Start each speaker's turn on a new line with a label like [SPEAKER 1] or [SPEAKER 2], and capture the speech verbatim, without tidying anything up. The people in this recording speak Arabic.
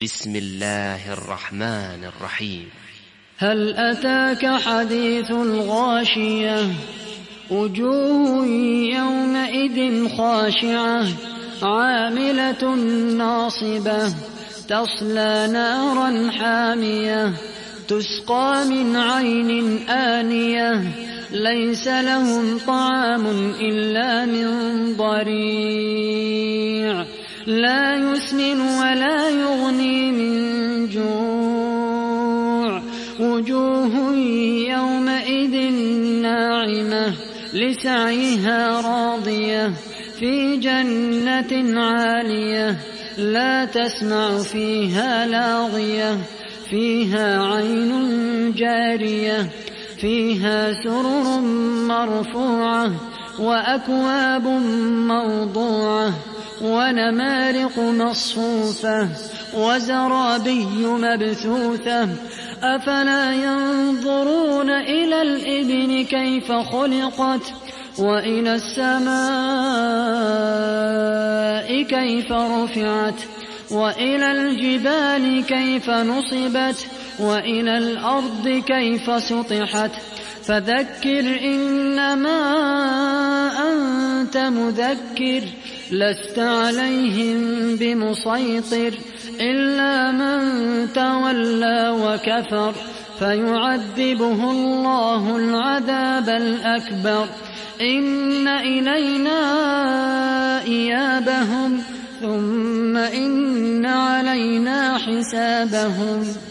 [SPEAKER 1] بسم الله الرحمن الرحيم.
[SPEAKER 2] هل أتاك حديث الغاشية وجوه يومئذ خاشعة عاملة ناصبة تصلى نارا حامية تسقى من عين آنية ليس لهم طعام إلا من ضريع لا يسمن ولا يغني من جوع وجوه يومئذ ناعمة لسعيها راضية في جنة عالية لا تسمع فيها لاغية فيها عين جارية فيها سرر مرفوعة وأكواب موضوعة ونمارق مصفوفة وزرابي مبثوثة أفلا ينظرون إلى الإبل كيف خلقت وإلى السماء كيف رفعت وإلى الجبال كيف نصبت وإلى الأرض كيف سطحت فذكر إنما أنت مذكر لست عليهم بمسيطر إلا من تولى وكفر فيعذبه الله العذاب الأكبر إن إلينا إيابهم ثم إن علينا حسابهم.